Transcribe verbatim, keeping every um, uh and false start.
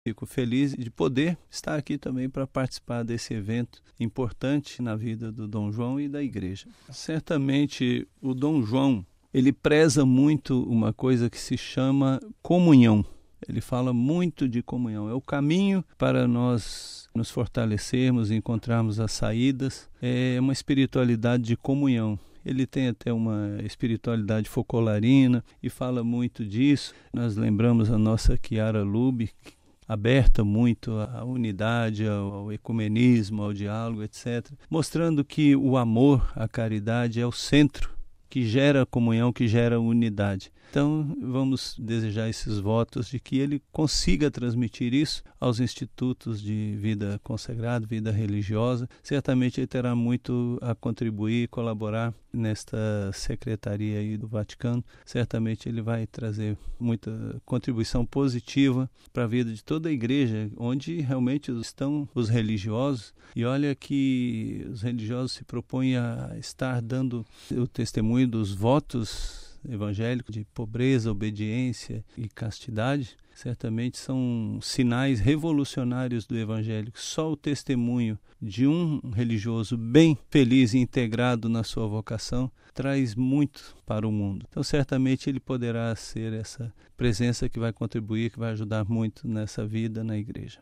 Fico feliz de poder estar aqui também para participar desse evento importante na vida do Dom João e da igreja. Certamente o Dom João, ele preza muito uma coisa que se chama comunhão. Ele fala muito de comunhão. É o caminho para nós nos fortalecermos e encontrarmos as saídas. É uma espiritualidade de comunhão. Ele tem até uma espiritualidade focolarina e fala muito disso. Nós lembramos a nossa Chiara Lubich, aberta muito à unidade, ao ecumenismo, ao diálogo, etcétera, mostrando que o amor, a caridade é o centro que gera comunhão, que gera unidade. Então, vamos desejar esses votos de que ele consiga transmitir isso aos institutos de vida consagrada, vida religiosa. Certamente ele terá muito a contribuir e colaborar nesta secretaria aí do Vaticano. Certamente ele vai trazer muita contribuição positiva para a vida de toda a igreja, onde realmente estão os religiosos. E olha que os religiosos se propõem a estar dando o testemunho dos votos evangélicos de pobreza, obediência e castidade. Certamente são sinais revolucionários do evangelho. Só o testemunho de um religioso bem feliz e integrado na sua vocação traz muito para o mundo. Então, certamente ele poderá ser essa presença que vai contribuir, que vai ajudar muito nessa vida na igreja.